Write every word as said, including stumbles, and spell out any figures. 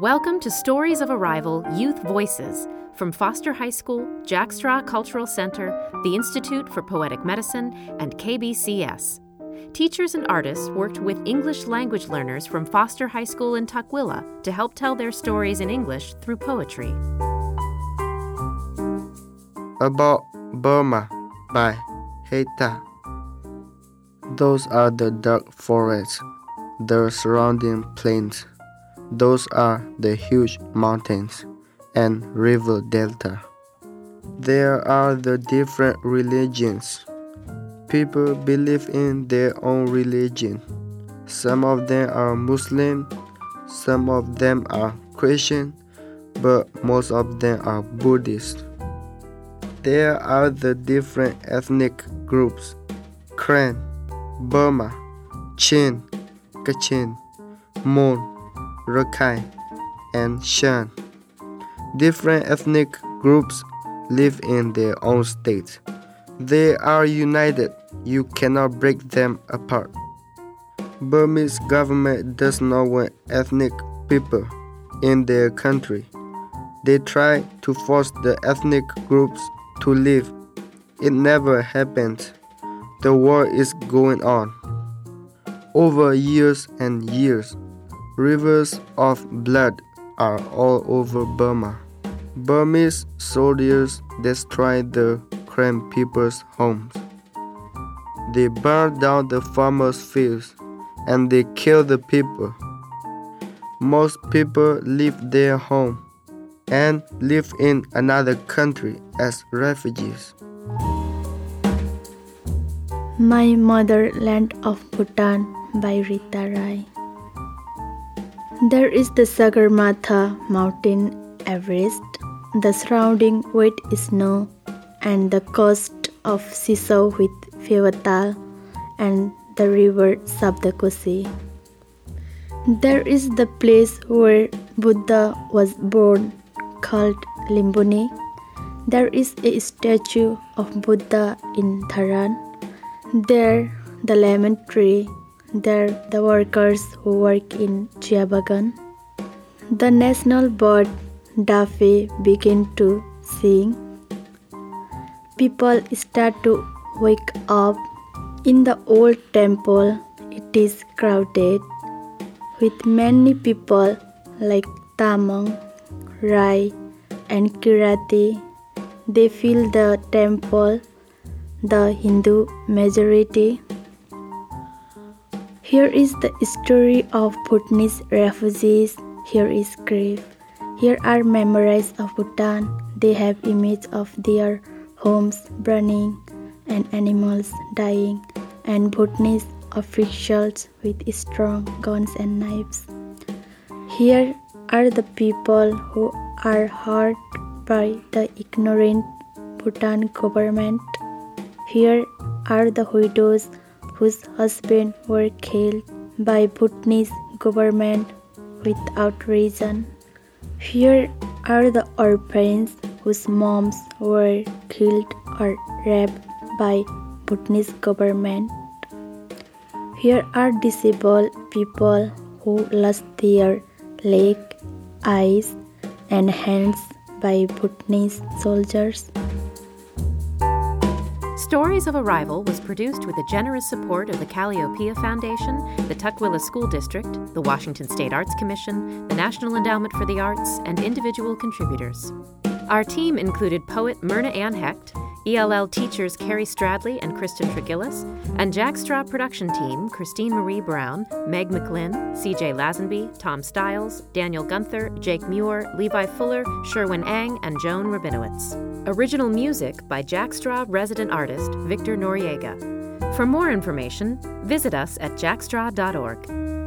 Welcome to Stories of Arrival Youth Voices from Foster High School, Jack Straw Cultural Center, the Institute for Poetic Medicine, and K B C S. Teachers and artists worked with English language learners from Foster High School in Tukwila to help tell their stories in English through poetry. About Burma by Heta. Those are the dark forests, the surrounding plains. Those are the huge mountains and river delta. There are the different religions. People believe in their own religion. Some of them are Muslim, some of them are Christian, but most of them are Buddhist. There are the different ethnic groups: Karen, Burma, Chin, Kachin, Mon, Rakhine, and Shan. Different ethnic groups live in their own states. They are united. You cannot break them apart. Burmese government does not want ethnic people in their country. They try to force the ethnic groups to live. It never happens. The war is going on. Over years and years, rivers of blood are all over Burma. Burmese soldiers destroy the Karen people's homes. They burn down the farmers' fields and they kill the people. Most people leave their home and live in another country as refugees. My Motherland of Bhutan by Rita Rai. There is the Sagarmatha mountain Everest, the surrounding wet snow, and the coast of Siso with Phewata, and the river Sabdakosi. There is the place where Buddha was born, called Limbuni. There is a statue of Buddha in Dharan. There, the lemon tree. There, the workers who work in Chia Bagan. The national bird, Daffy, begin to sing. People start to wake up. In the old temple, it is crowded with many people like Tamang, Rai, and Kirati. They fill the temple, the Hindu majority. Here is the story of Bhutanese refugees. Here is grief. Here are memories of Bhutan. They have images of their homes burning and animals dying, and Bhutanese officials with strong guns and knives. Here are the people who are hurt by the ignorant Bhutan government. Here are the widows whose husbands were killed by Bhutanese government without reason. Here are the orphans whose moms were killed or raped by Bhutanese government. Here are disabled people who lost their leg, eyes, and hands by Bhutanese soldiers. Stories of Arrival was produced with the generous support of the Calliopeia Foundation, the Tukwila School District, the Washington State Arts Commission, the National Endowment for the Arts, and individual contributors. Our team included poet Myrna Ann Hecht, E L L teachers Carrie Stradley and Kristen Tregillis, and Jack Straw production team Christine Marie Brown, Meg McLinn, C J Lazenby, Tom Stiles, Daniel Gunther, Jake Muir, Levi Fuller, Sherwin Ang, and Joan Rabinowitz. Original music by Jack Straw resident artist Victor Noriega. For more information, visit us at jackstraw dot org.